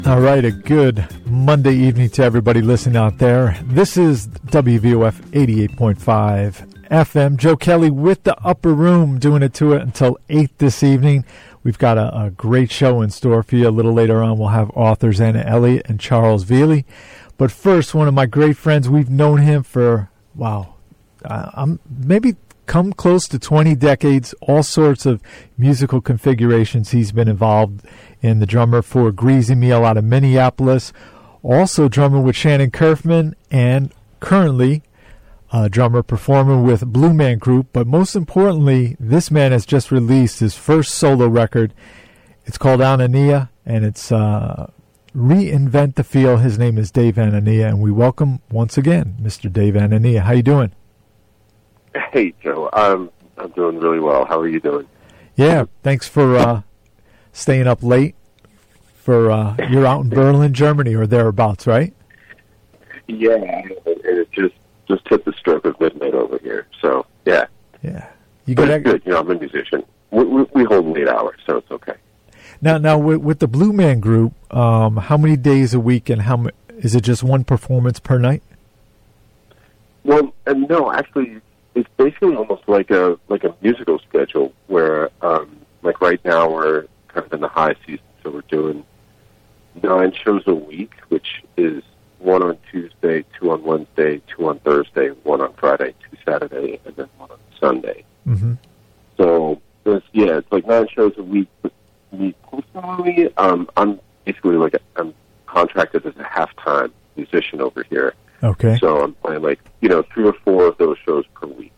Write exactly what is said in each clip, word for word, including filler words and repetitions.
All right, a good Monday evening to everybody listening out there. This is W V O F eighty-eight point five F M. Joe Kelly with the Upper Room, doing it to it until eight this evening. We've got a, a great show in store for you. A little later on, we'll have authors Anna Elliott and Charles Veely. But first, one of my great friends, we've known him for, wow, uh, I'm maybe come close to twenty decades, all sorts of musical configurations he's been involved in. The drummer for Greasy Meal out of Minneapolis, also drummer with Shannon Curfman, and currently a drummer performer with Blue Man Group. But most importantly, this man has just released his first solo record. It's called Anania, and it's uh, Reinvent the Feel. His name is Dave Anania, and we welcome once again Mister Dave Anania. How you doing? Hey, Joe. Um, I'm doing really well. How are you doing? Yeah, thanks for uh, staying up late. For uh, you're out in Berlin, Germany, or thereabouts, right? Yeah, and it just just hit the stroke of midnight over here. So yeah, yeah, you but got it's good. You know, I'm a musician. We, we, we hold late hours, so it's okay. Now, now with, with the Blue Man Group, um, how many days a week, and how is it just one performance per night? Well, and no, actually, it's basically almost like a like a musical schedule where, um, like right now, we're kind of in the high season, so we're doing nine shows a week, which is one on Tuesday, two on Wednesday, two on Thursday, one on Friday, two Saturday, and then one on Sunday. Mm-hmm. So, this, yeah, it's like nine shows a week. But me personally, um, I'm basically like a, I'm contracted as a half-time musician over here. Okay. So I'm playing like, you know, three or four of those shows per week.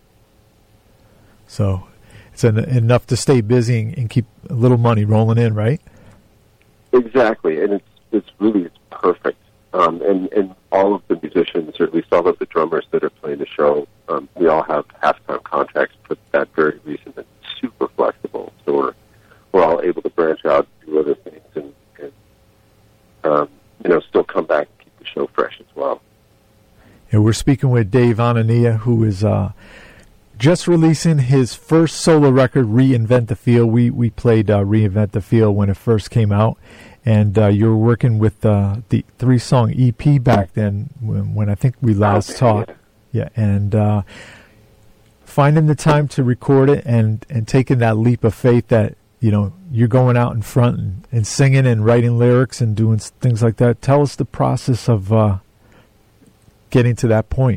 So it's an, enough to stay busy and, and keep a little money rolling in, right? Exactly, and it's it's really it's perfect. Um, and, and all of the musicians, or at least all of the drummers that are playing the show, um, we all have half-time contracts for that very reason. It's super flexible, so we're, we're all able to branch out, do other things, and, and um, you know, still come back and keep the show fresh as well. And we're speaking with Dave Anania, who is uh, just releasing his first solo record, Reinvent the Feel. We we played uh, Reinvent the Feel when it first came out, and uh, you were working with uh, the three-song E P back then when, when I think we last okay, talked. Yeah, yeah and uh, finding the time to record it and, and taking that leap of faith that, you know, you're going out in front and, and singing and writing lyrics and doing things like that. Tell us the process of uh, getting to that point.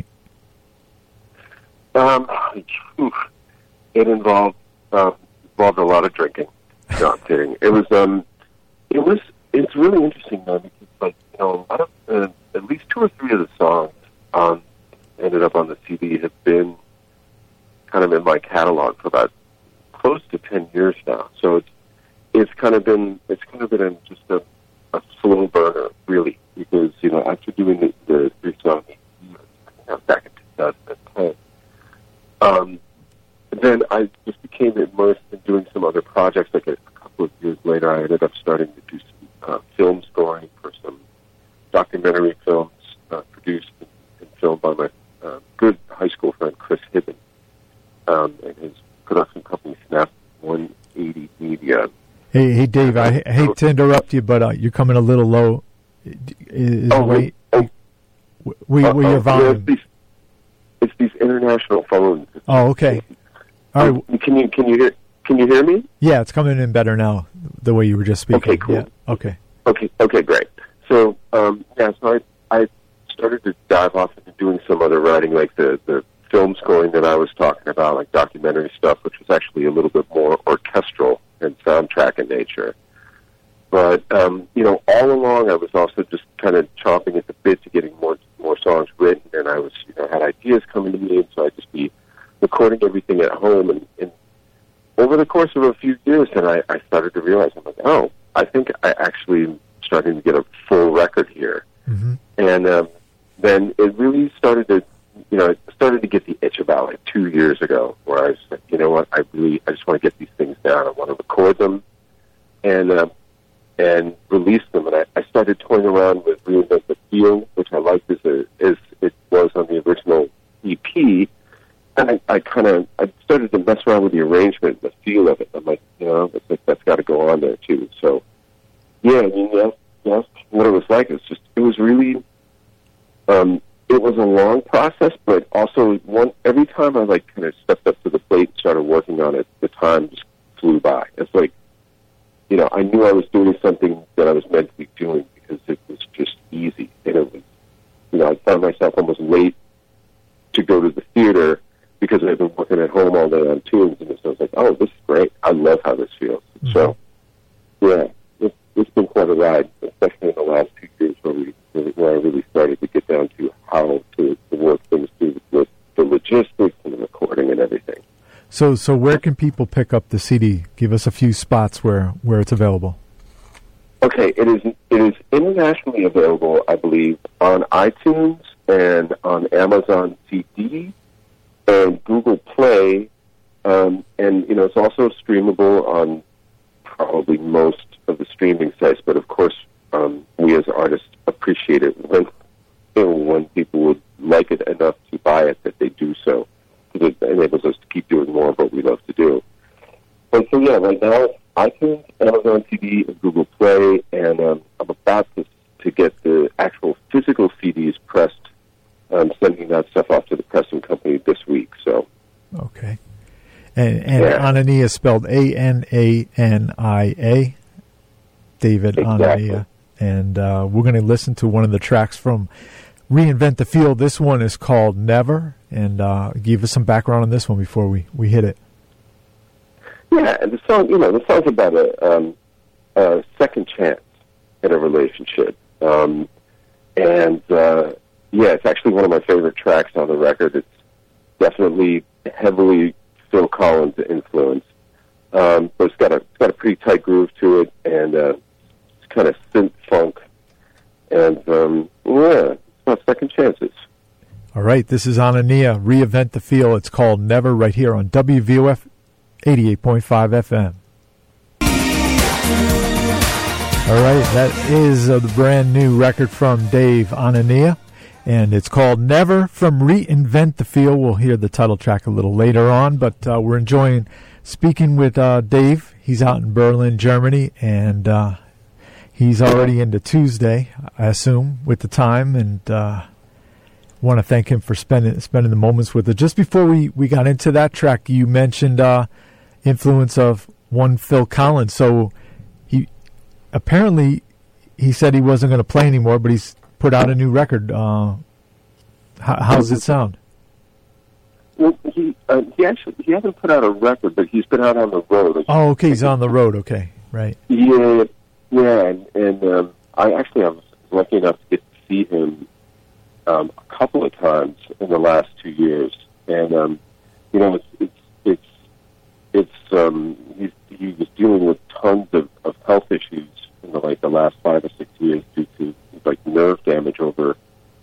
Um, it involved uh, involved a lot of drinking. No, I'm kidding. It was um, it was it's really interesting though, because like you know a lot of uh, at least two or three of the songs um ended up on the C D have been kind of in my catalog for about close to ten years now. So it's it's kind of been it's kind of been a, just a, a slow burner really, because you know after doing the, the three songs back in two thousand ten. Um, then I just became immersed in doing some other projects. Like a, a couple of years later, I ended up starting to do some uh, film scoring for some documentary films uh, produced and, and filmed by my uh, good high school friend Chris Hibben um, and his production company Snap one eighty Media. Hey, hey, Dave, I, I hate to interrupt you, but uh, you're coming a little low. Is oh, wait, oh, we, uh, we, your uh, volume. Yeah, It's these international phones. Oh, okay. All right. Um, can you can you hear can you hear me? Yeah, it's coming in better now, the way you were just speaking. Okay, cool. Yeah. Okay. Okay, okay, great. So, um, yeah, so I I started to dive off into doing some other writing, like the the film scoring that I was talking about, like documentary stuff, which was actually a little bit more orchestral and soundtrack in nature. But um, you know, all along, I was also just kind of chomping at the bit to getting more more songs written, and I was, you know, had ideas coming to me, and so I'd just be recording everything at home. And, and over the course of a few years, and I, I started to realize, I'm like, oh, I think I actually am starting to get a full record here. Mm-hmm. And um, then it really started to, you know, it started to get the itch about like two years ago, where I was like, you know what, I really, I just want to get these things down. I want to record them and uh, and release them. And I, I started toying around with Reinvent the Feel, which I liked as, a, as it was on the original E P. And I, I kind of, I started to mess around with the arrangement, the feel of it. I'm like, you know, it's like, that's got to go on there too. So, yeah, I mean, yes, yes, what what it was like. It was just, it was really, um, it was a long process, but also one, every time I like kind of stepped up to the plate and started working on it, the time just flew by. It's like, you know, I knew I was doing something that I was meant to be doing because it was just easy. And it was, you know, I found myself almost late to go to the theater because I've been working at home all day on tunes, and so I was like, oh, this is great. I love how this feels. Mm-hmm. So, yeah, it's, it's been quite a ride, especially in the last two years where, we, where I really started to get down to how to, to work things through with the logistics and the recording and everything. So, so where can people pick up the C D? Give us a few spots where, where it's available. Okay, it is it is internationally available, I believe, on iTunes and on Amazon C D and Google Play, um, and you know it's also streamable on probably most of the streaming sites. But of course, um, we as artists appreciate it when you know, when people would like it enough to buy it that they do so, because it enables us to keep doing more of what we love to do. And so, yeah, right now iTunes, Amazon T V, and Google Play, and um, I'm about to to get the actual physical C Ds pressed. I'm sending that stuff off to the pressing company this week. So, okay, and, and yeah. Anania spelled A N A N I A, David exactly. Anania, and uh, we're going to listen to one of the tracks from Reinvent the Field. This one is called Never, and uh, give us some background on this one before we, we hit it. Yeah, and the song, you know, the song's about a, um, a second chance in a relationship, um, and. Uh, Yeah, it's actually one of my favorite tracks on the record. It's definitely heavily Phil Collins influenced, um, but it's got a it's got a pretty tight groove to it, and uh, it's kind of synth funk, and um, yeah, it's about second chances. All right, this is Anania, Reinvent the Field. It's called Never, right here on W V O F eighty-eight point five F M. All right, that is uh, the brand new record from Dave Anania. And it's called Never from Reinvent the Field. We'll hear the title track a little later on, but uh, we're enjoying speaking with uh, Dave. He's out in Berlin, Germany, and uh, he's already into Tuesday, I assume, with the time, and uh, want to thank him for spending spending the moments with us. Just before we, we got into that track, you mentioned uh, influence of one Phil Collins. So he apparently he said he wasn't going to play anymore, but he's put out a new record. Uh, how, how's it sound? Well, he uh, he actually he hasn't put out a record, but he's been out on the road. Oh, okay, he's on the road. Okay, right. Yeah, yeah, and, and um, I actually I was lucky enough to get to see him um, a couple of times in the last two years, and um, you know, it's it's it's it's um, he's, he was dealing with tons of, of health issues in the, like the last five or six years due to like nerve damage over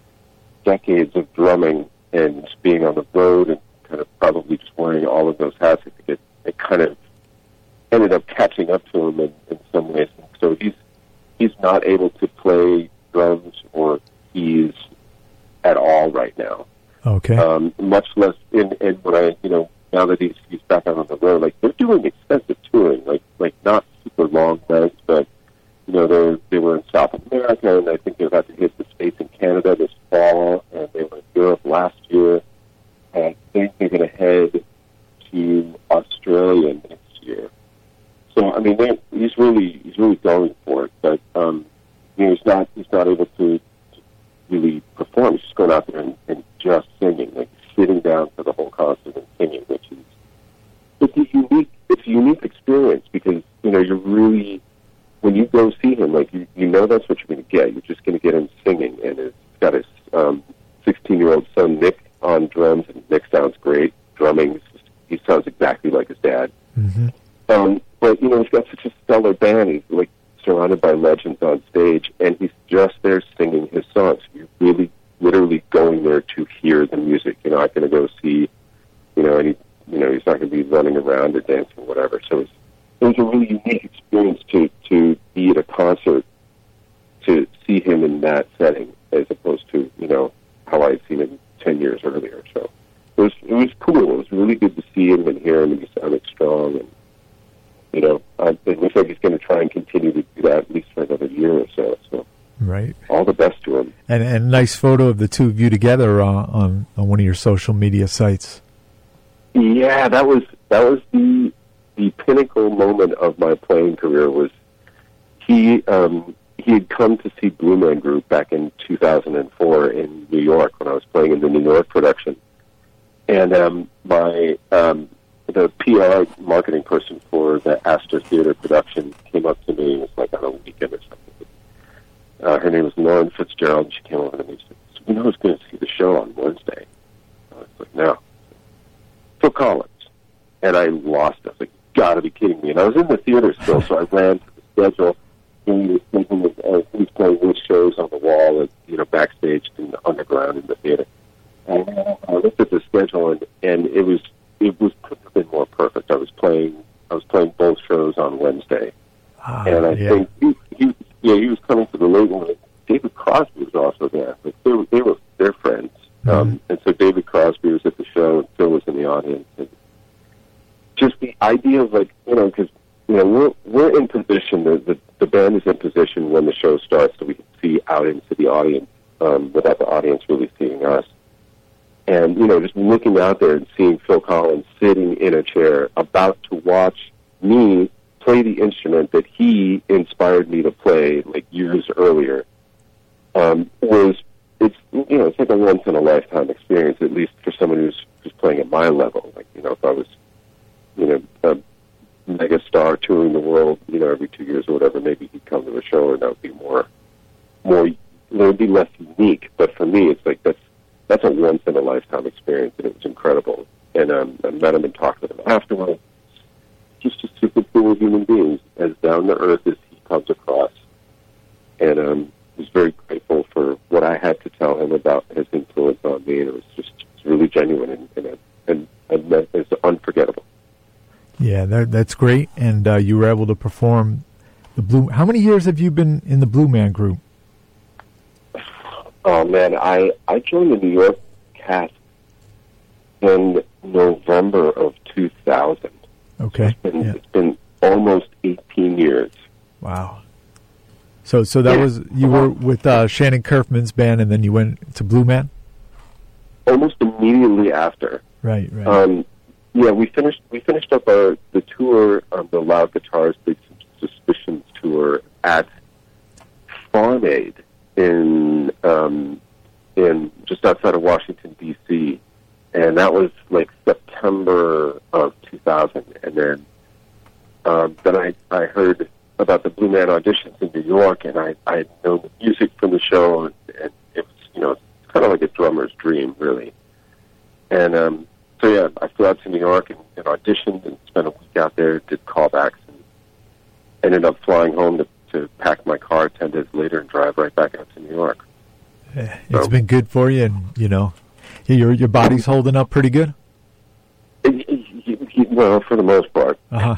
decades of drumming and just being on the road and kind of probably just wearing all of those hats. I think it, it kind of ended up catching up to him in, in some ways. And so he's he's not able to play drums or keys at all right now. Okay. Um, much less in, in when I you know now that he's he's back out on the road, like they're doing extensive touring, like like not super long legs, but you know, they they were in South America, and I think they're about to hit the States and Canada this fall, and they were in Europe last year. And I think they're going to head to Australia next year. So, I mean, he's really he's really going for it, but um, you know, he's not he's not able to, to really perform. He's just going out there and, and just singing, like sitting down for the whole concert and singing, which is it's a unique it's a unique experience because you know you're really. When you go see him, like you, you know that's what you're going to get. You're just going to get him singing, and he's got his um, sixteen-year-old son Nick on drums, and Nick sounds great drumming. Just, he sounds exactly like his dad. Mm-hmm. Um, but you know he's got such a stellar band. He's like surrounded by legends on stage, and he's just there singing his songs. You're really, literally going there to hear the music. You're not going to go see, you know, any, you know, he's not going to be running around or dancing or whatever. So it's it was a really unique experience to, to be at a concert, to see him in that setting, as opposed to, you know, how I had seen him ten years earlier. So it was it was cool. It was really good to see him and hear him, and he sounded strong. And, you know, I, it looks like he's going to try and continue to do that at least for another year or so. So Right. All the best to him. And and nice photo of the two of you together uh, on on one of your social media sites. Yeah, that was that was the the pinnacle moment of my playing career. Was he um, he had come to see Blue Man Group back in two thousand four in New York when I was playing in the New York production, and um, my um, the P R marketing person for the Astor Theater production came up to me. It was like on a weekend or something. Uh, her name was Lauren Fitzgerald, and she came over to me and said, so you know who's going to see the show on Wednesday? I was like, no. Phil Collins. And I lost it. I was like, you got to be kidding me. And I was in the theater still, so I ran to the schedule. And he was thinking of, uh, he was playing which shows on the wall, and, you know, backstage in the underground in the theater. And I looked at the schedule, and, and it was it was couldn't have been more perfect. I was playing I was playing both shows on Wednesday. Ah, and I yeah. think he, he Yeah, he was coming to the label. And David Crosby was also there. Like they were, they were their friends, mm-hmm. um, and so David Crosby was at the show, and Phil was in the audience. And just the idea of like you know, because you know we're we're in position. The, the the band is in position when the show starts, so we can see out into the audience um, without the audience really seeing us. And you know, just looking out there and seeing Phil Collins sitting in a chair, about to watch me play the instrument that he inspired me to play like years earlier, um, was it's you know it's like a once in a lifetime experience, at least for someone who's who's playing at my level. Like you know, if I was you know a mega star touring the world, you know, every two years or whatever, maybe he'd come to the show, and that would be more more it would be less unique. But for me, it's like that's that's a once in a lifetime experience, and it was incredible. And um, I met him and talked with him afterwards. Just a super cool human being, as down to earth as he comes across, and um, was very grateful for what I had to tell him about his influence on me. And it was just it's really genuine and and and, and it's unforgettable. Yeah, that, that's great. And uh, you were able to perform the Blue. How many years have you been in the Blue Man Group? Oh man, I I joined the New York cast in November of two thousand. Okay. It's been, yeah. it's been almost eighteen years. Wow. So so that yeah. was, you were with uh, Shannon Kerfman's band, and then you went to Blue Man? Almost immediately after. Right, right. Um, yeah, we finished we finished up our, the tour, um, the Loud Guitars Big Suspicions tour at Farm Aid in, um, in just outside of Washington, D C, and that was like September of two thousand. And then um, then I, I heard about the Blue Man auditions in New York, and I, I had known the music from the show, and, and it was, you know, it's kind of like a drummer's dream, really. And um, so, yeah, I flew out to New York and, and auditioned and spent a week out there, did callbacks, and ended up flying home to, to pack my car ten days later and drive right back out to New York. It's so, been good for you, and, you know, Your your body's holding up pretty good? It, it, it, well, for the most part. Uh-huh.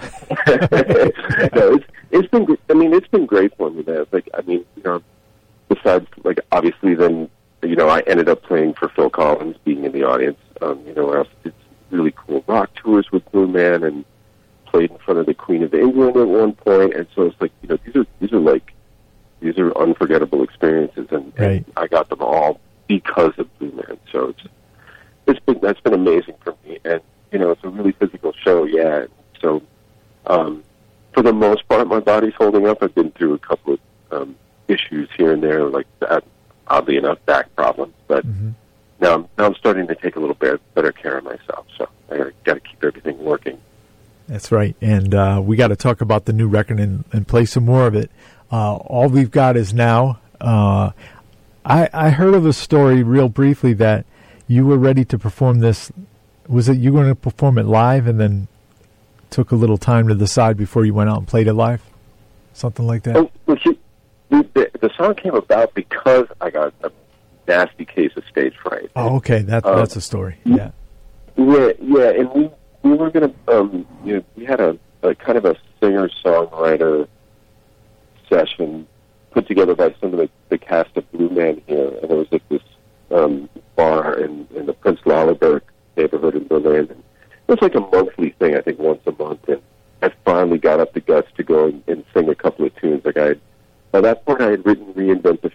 no, it's it's been. I mean, it's been great for me. That like, I mean, you know, besides like obviously, then you know, I ended up playing for Phil Collins, being in the audience. Um, you know, I also did really cool rock tours with Blue Man, and played in front of the Queen of England at one point. And so it's like, you know, these are these are like these are unforgettable experiences, and, right. and I got them all because of Blue Man. So it's it's been that's been amazing for me, and you know, it's a really physical show, yeah. So um, for the most part, my body's holding up. I've been through a couple of um, issues here and there, like that, oddly enough, back problems, but mm-hmm. now I'm now I'm starting to take a little bit better care of myself. So I got to keep everything working. That's right, and uh, we got to talk about the new record and, and play some more of it. Uh, All We've Got Is Now. Uh, I, I heard of a story real briefly that you were ready to perform this. Was it you were going to perform it live and then took a little time to the side before you went out and played it live? Something like that? Oh, well, see, the, the, the song came about because I got a nasty case of stage fright. Oh, okay. That, um, that's a story. Yeah. Yeah, yeah, and we, we were going to, um, you know, we had a, a kind of a singer-songwriter session put together by some of the, the cast of Blue Man here, and there was like this um, bar in, in the Prince Lalaberg neighborhood in Berlin. And it was like a monthly thing, I think, once a month, and I finally got up the guts to go and, and sing a couple of tunes. Like I, by that point, I had written "Reinvent the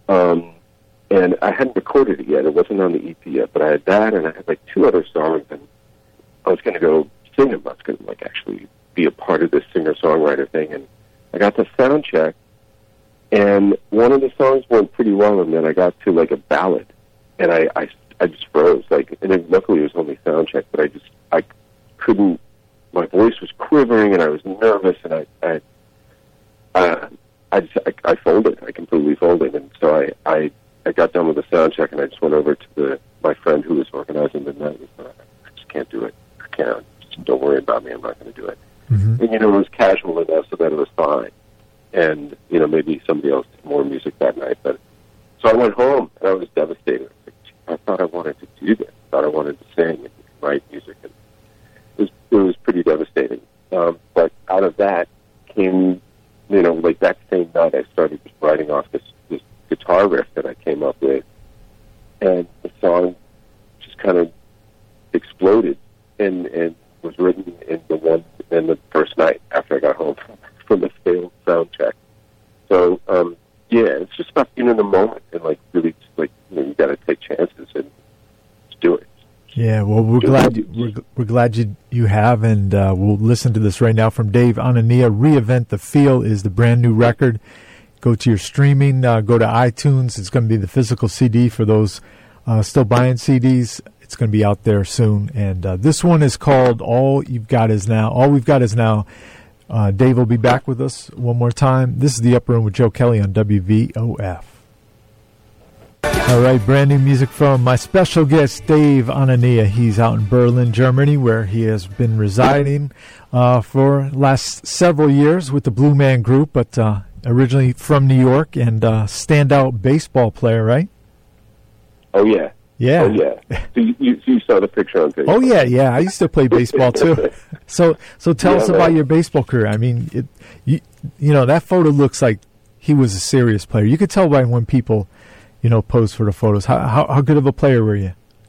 Um, and I hadn't recorded it yet. It wasn't on the E P yet, but I had that, and I had like two other songs, and I was going to go sing them. I was going to like actually be a part of this singer-songwriter thing, and I got to sound check, and one of the songs went pretty well, and then I got to like a ballad, and I, I, I just froze. Like, and then luckily it was only sound check, but I just I couldn't. My voice was quivering, and I was nervous, and I, I, uh, I just I, I folded. I completely folded, and so I, I, I got done with the sound check, and I just went over to the my friend who was organizing the night. And said, I just can't do it. I can't. Just don't worry about me. I'm not going to do it. Mm-hmm. And you know, it was casual enough so that it was fine. And you know, maybe somebody else did more music that night. But so I went home, and I was devastated. I, was like, I thought I wanted to do this. I thought I wanted to sing and write music, and it was it was pretty devastating. Um, but out of that came, you know, like that same night, I started just writing off this, this guitar riff that I came up with, and the song just kind of exploded and and was written in the one in the first night after I got home from the failed sound check. So um, yeah, it's just about being in the moment and like really just like you know, you got to take chances and just do it. Yeah, well, we're glad you, we're, we're glad you you have, and uh, we'll listen to this right now from Dave Anania. Reinvent the Feel is the brand new record. Go to your streaming, uh, go to iTunes. It's going to be the physical C D for those uh, still buying C Ds. It's going to be out there soon, and uh, this one is called "All You've Got Is Now." All we've got is now. Uh, Dave will be back with us one more time. This is the Upper Room with Joe Kelly on W V O F. All right, brand new music from my special guest, Dave Anania. He's out in Berlin, Germany, where he has been residing uh, for last several years with the Blue Man Group, but uh, originally from New York, and uh, standout baseball player, right? Oh, yeah. Yeah. Oh, yeah. So you, you, you saw the picture on Facebook. Oh, yeah, yeah. I used to play baseball, too. So so tell yeah, us man. about your baseball career. I mean, it, you, you know, that photo looks like he was a serious player. You could tell by when people... you know, pose for the photos. How, how how good of a player were you?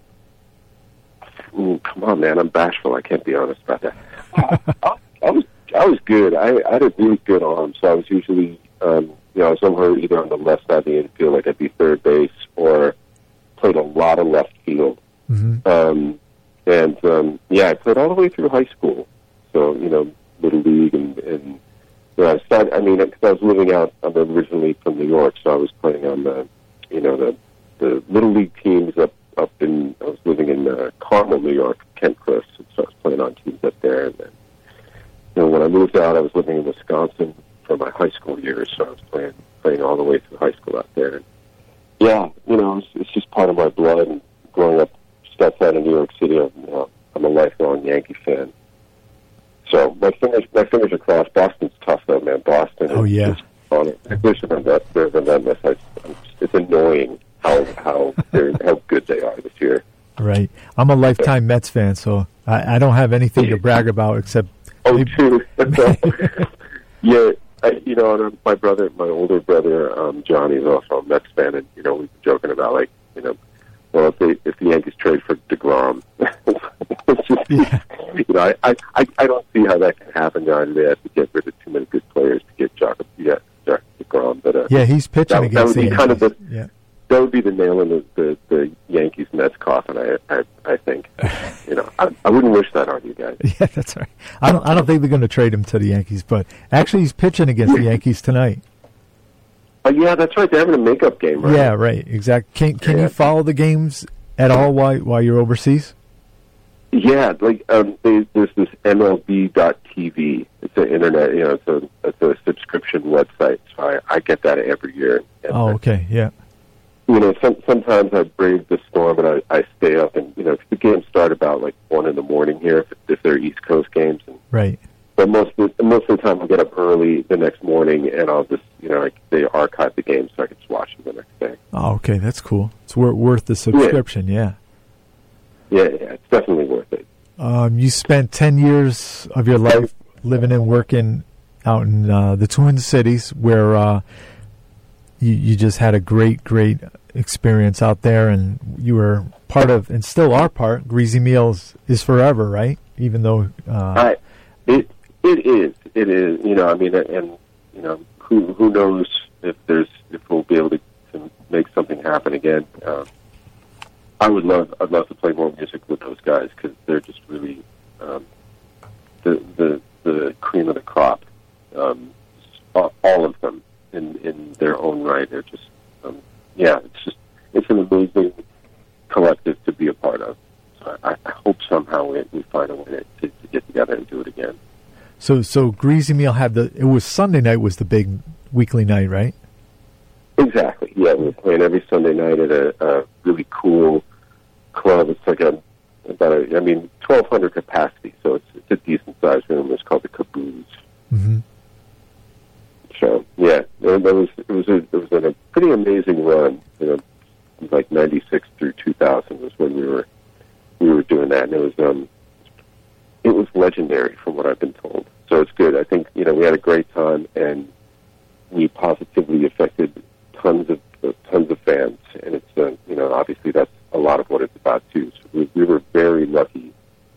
Ooh, come on, man. I'm bashful. I can't be honest about that. I, I, I was I was good. I, I had a really good arm, so I was usually, um, you know, I was somewhere either on the left side of the infield, like I'd be third base, or played a lot of left field. Mm-hmm. Um, and, um, yeah, I played all the way through high school. So, you know, Little League and... and you know, I started, I mean, because I was living out, I'm originally from New York, so I was playing on the... you know, the the Little League teams up, up in, I was living in uh, Carmel, New York, Kent Cliffs, and so I was playing on teams up there. And then, you know, when I moved out, I was living in Wisconsin for my high school years, so I was playing playing all the way through high school out there. And yeah, you know, it's, it's just part of my blood. And growing up just outside of New York City, I'm, you know, I'm a lifelong Yankee fan. So my fingers, my fingers are crossed. Boston's tough, though, man. Boston. Oh, yeah. Is, on it. They're relentless. I, it's annoying how how how good they are this year. Right. I'm a lifetime Mets fan, so I, I don't have anything to brag about except. Oh, maybe. True. Yeah, I, you know, my brother, my older brother, um, Johnny, is also a Mets fan, and you know, we've been joking about like, you know, well, if they if the Yankees trade for DeGrom, it's just, yeah. you know, I, I I don't see how that can happen. Now they have to get rid of too many good players to get Jacob. Yeah. DeGrom, but uh, yeah, he's pitching that, against that would be the kind of the, yeah. That would be the nail in the, the, the Yankees Mets coffin. I I, I think. You know, I, I wouldn't wish that on you guys. Yeah, that's right. I don't I don't think they're going to trade him to the Yankees, but actually he's pitching against the Yankees tonight. Oh yeah, that's right. They're having a makeup game, right? Yeah, right. Exactly. Can can yeah. you follow the games at all while while you're overseas? Yeah, like um, they, there's this M L B dot T V. It's an internet, you know, it's a it's a subscription website. So I, I get that every year. And oh, okay, yeah. You know, some, sometimes I brave the storm and I, I stay up, and you know, the games start about like one in the morning here if, if they're East Coast games. And, right. But most of the, most of the time, I'll get up early the next morning, and I'll just, you know, like they archive the games so I can just watch them the next day. Oh, okay, that's cool. It's wor- worth the subscription, yeah. yeah. Yeah, yeah, it's definitely worth it. Um, you spent ten years of your life living and working out in uh, the Twin Cities, where uh, you, you just had a great, great experience out there, and you were part of, and still are part, Greasy Meals is forever, right? Even though... Uh, I, it it is. It is. You know, I mean, and, you know, who who knows if there's if we'll be able to, to happen again. Um, I would love, I'd love to play more music with those guys because they're just really um, the the the cream of the crop. Um, all of them in in their own right. They're just um, yeah. It's just it's an amazing collective to be a part of. So I, I hope somehow we, we find a way to, to get together and do it again. So so Greasy Meal had the it was Sunday night was the big weekly night, right? Exactly. Yeah, we were playing every Sunday night at a, a really cool club. It's like a about a, I mean twelve hundred capacity, so it's it's a decent sized room. It's called the Caboose. Mm-hmm. So yeah, it was it was a it was a pretty amazing run. You know, like ninety-six through two thousand was when we were we were doing that, and it was um it was legendary from what I've been told. So it's good. I think you know we had a great time, and we positively affected tons of uh, tons of fans, and it's uh, you know obviously that's a lot of what it's about too. So we, we were very lucky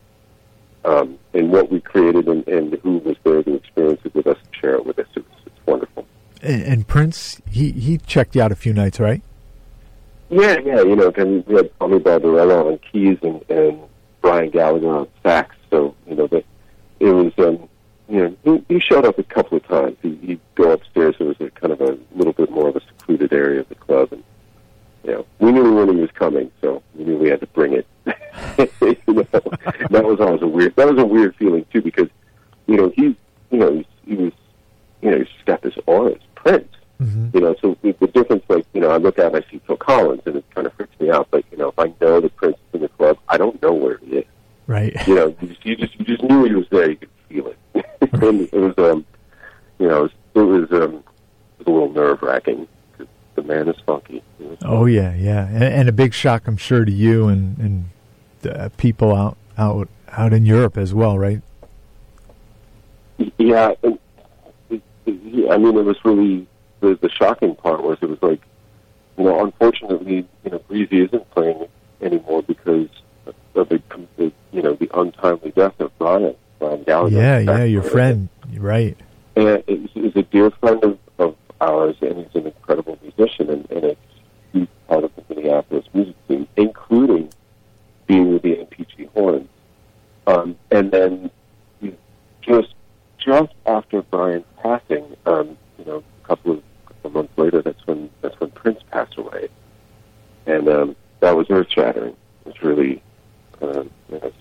um, in what we created, and, and who was there to experience it with us and share it with us. It was, it's wonderful. And, and Prince, he he checked you out a few nights, right? Yeah, yeah. You know, then we had Tommy Barbarella on keys and, and Brian Gallagher on sax. So you know, the, it was. Um, You know, he, he showed up a couple of times. He, he'd go upstairs. It was a kind of a little bit more of a secluded area of the club, and you know, we knew when he was coming, so we knew we had to bring it. you know, that was always a weird. That was a weird feeling too, because you know he, you know, he, he was, you know, he's just got this aura as Prince. Mm-hmm. You know, so the, the difference, like you know, I look at him, I see Phil Collins, and it kind of freaks me out. But you know, if I know that Prince is in the club, I don't know where he is. Right. You know, you just you just, you just knew he was there. You could feel it. And it was, um, you know, it was, it was, um, it was a little nerve wracking. The man is funky. You know? Oh yeah, yeah, and, and a big shock, I'm sure, to you and and uh, people out out out in Europe as well, right? Yeah, and it, it, yeah, I mean, it was really the the shocking part was it was like, you know, unfortunately, you know, Greasy isn't playing anymore because of the, the you know the untimely death of Brian. Brian Gallagher. Yeah, yeah, your friend, right? And he's a dear friend of, of ours, and he's an incredible musician, and, and it's he's part of the Minneapolis music scene, including being with the N P G Horns. Um, and then you know, just just after Brian's passing, um, you know, a couple of, couple of months later, that's when that's when Prince passed away, and um, that was earth shattering. It's really, uh, you know,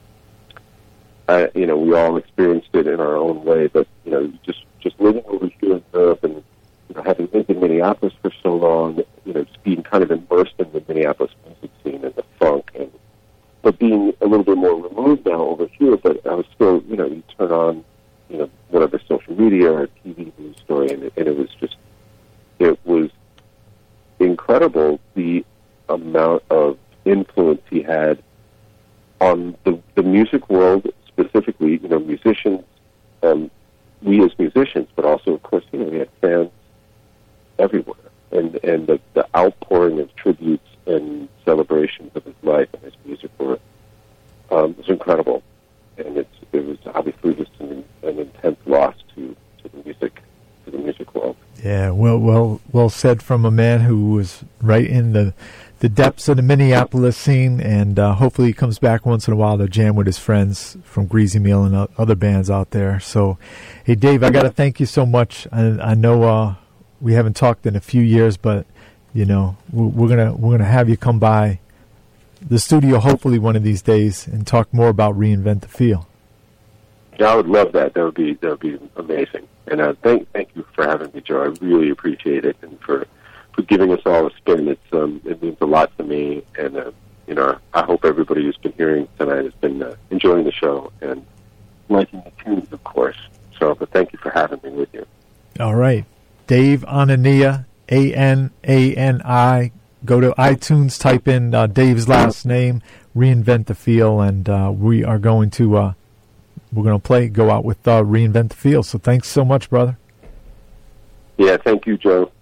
I, you know, we all experienced it in our own way, but, you know, just, just living over here in Europe and, you know, having lived in Minneapolis for so long, you know, just being kind of immersed in the Minneapolis music scene and the funk, and but being a little bit more removed now over here, but I was still, you know, you turn on, you know, whatever social media or T V news story, and it, and it was just, it was incredible the amount of influence he had on the, the music world, specifically, you know, musicians, um, we as musicians, but also, of course, you know, we had fans everywhere. And and the, the outpouring of tributes and celebrations of his life and his music were um, was incredible. And it's it was obviously just an, an intense loss to, to the music to the music world. Yeah, well, well, well said from a man who was right in the the depths of the Minneapolis scene, and uh, hopefully he comes back once in a while to jam with his friends from Greasy Meal and uh, other bands out there. So, hey, Dave, I got to thank you so much. I, I know uh, we haven't talked in a few years, but you know we're, we're gonna we're gonna have you come by the studio hopefully one of these days and talk more about Reinvent the Feel. Yeah, I would love that. That would be that would be amazing. And uh, thank thank you for having me, Joe. I really appreciate it, and for. for giving us all a spin. It's um, it means a lot to me, and uh, you know, I hope everybody who's been hearing tonight has been uh, enjoying the show and liking the tunes, of course. So, but thank you for having me with you. All right, Dave Anania, A N A N I. Go to iTunes, type in uh, Dave's last name, Reinvent the Feel, and uh, we are going to uh, we're going to play, go out with uh, Reinvent the Feel. So, thanks so much, brother. Yeah, thank you, Joe.